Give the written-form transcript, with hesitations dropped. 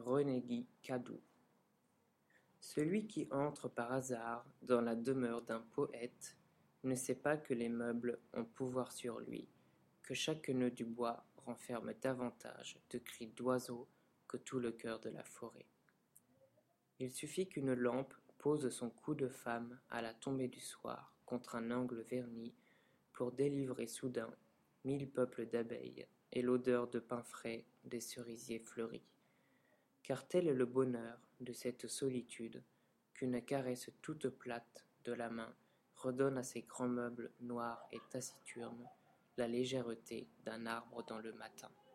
René Cadoux. Celui qui entre par hasard dans la demeure d'un poète ne sait pas que les meubles ont pouvoir sur lui, que chaque nœud du bois renferme davantage de cris d'oiseaux que tout le cœur de la forêt. Il suffit qu'une lampe pose son cou de femme à la tombée du soir contre un angle verni pour délivrer soudain 1000 peuples d'abeilles et l'odeur de pain frais des cerisiers fleuris. Car tel est le bonheur de cette solitude qu'une caresse toute plate de la main redonne à ces grands meubles noirs et taciturnes la légèreté d'un arbre dans le matin.